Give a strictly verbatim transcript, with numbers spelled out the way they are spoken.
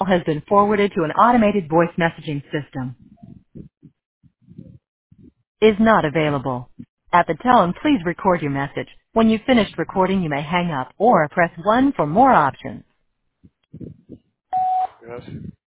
has been forwarded to an automated voice messaging system. Is not available. At the tone, please record your message. When you've finished recording, you may hang up or press one for more options. Yes.